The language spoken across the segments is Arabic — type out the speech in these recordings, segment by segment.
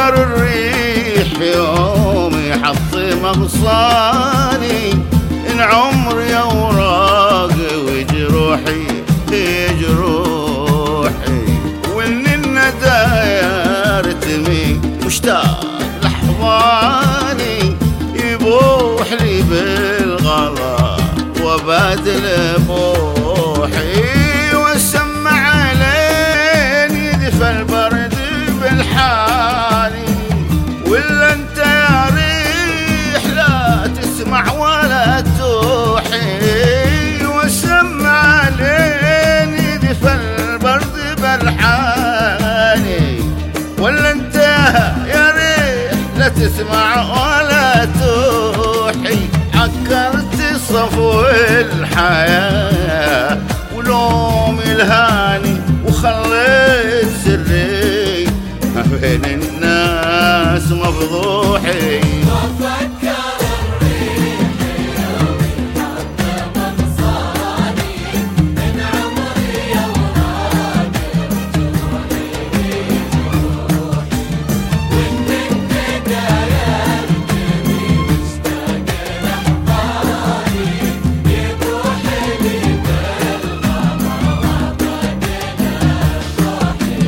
فكر الريح يوم يحطم أغصاني، إن عمري أوراق وجروحي هي جروحي، وإن الندى يرتمي مشتاق لحظاني، يبوح لي بالغلا وبادل بوحي، والسمع لين يدفى البرد بالحالي، ولا انت يا ريح لا تسمع ولا توحي، والسمع لين يدفى البرد بالحالي، ولا انت يا ريح لا تسمع ولا توحي، عكرت صفو الحياة ولوم الهاني، وخليت سري ما بين الناس مفضوحي. وفكر الريح يوم يحطم أغصاني، من عمري أوراق وجروحي جروحي، وإن الندى يرتمي مشتاق لأحضاني، يبوح لي بالغلا وبادل بوحي.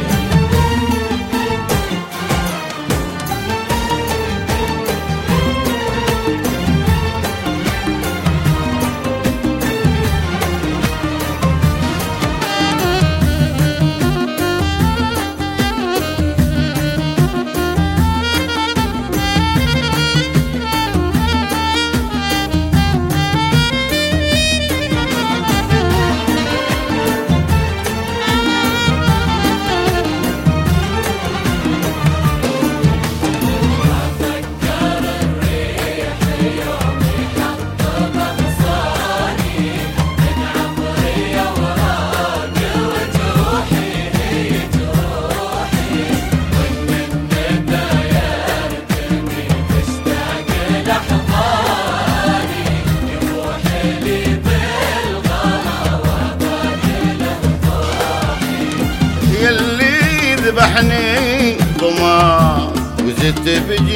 يلي ذبحني ضمان وزدت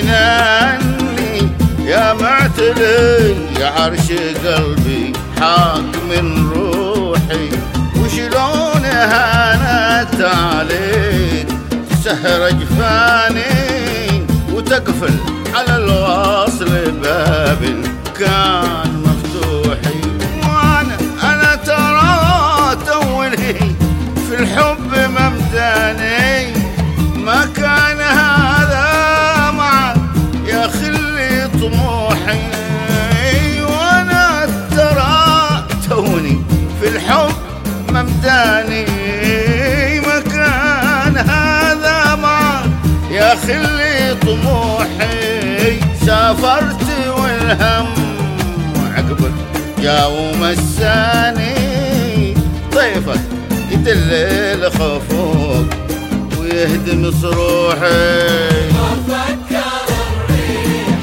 بجناني، يا معتلي يا عرش قلبي حاكم روحي، وشلون هانت عليك سهر جفاني، وتقفل على الواصل باب كان مفتوحي، وانا ترى توني في الحب ممداني، ما كان هذا معك يا خلي طموحي، وانا ترى توني في الحب ممداني، ما كان هذا معك يا خلي طموحي، سافرت والهم عقبك جا ومساني، طيفك يدلل خفوق ويهدم صروحي. وفكر الريح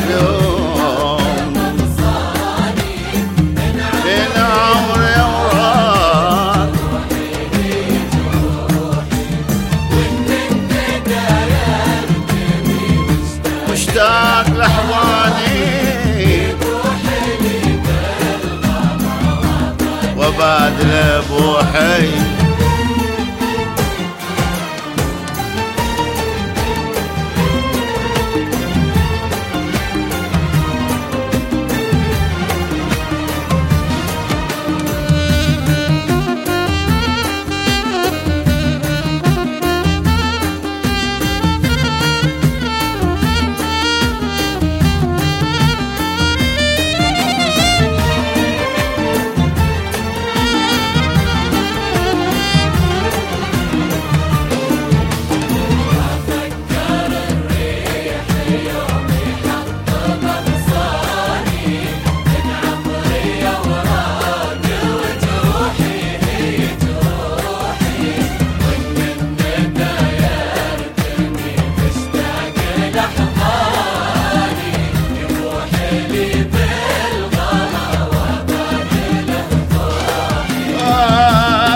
يوم أغصاني، من عمري أوراق جروحي جروحي، وإن الندى يرتمي مشتاق لحظاني، يبوح لي بالغلا وبادل بوحي.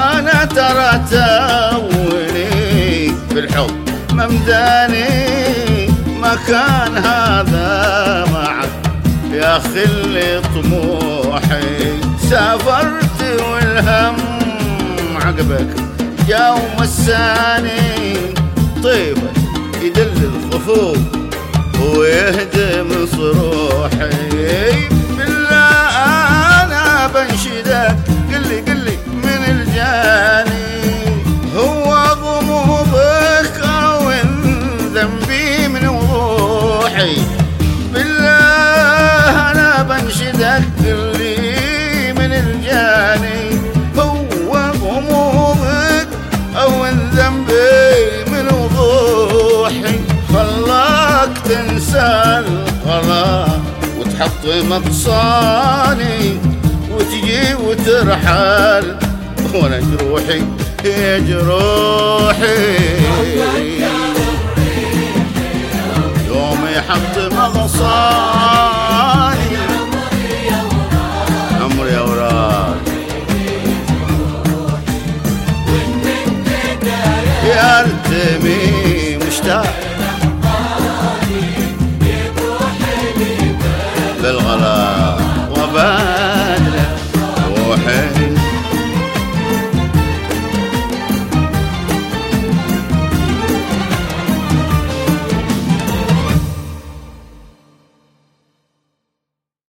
ترى توني بالحب ممداني المكان هذا معك يا خلي طموحي. سافرت والهم عقبك جا ومساني، طيبك يدل الخفوف ويهدم صروحي. بالله انا بنشدك قلي من الجاني، هو غموضك او ذنبي من وضوحي. بالله انا بنشدك قلي من الجاني، هو غموضك او ذنبي من وضوحي. خلاك تنسى الغلا وتحط مقصاني، وتجي وترحل وانا جروحي يا جروحي. يوم يحط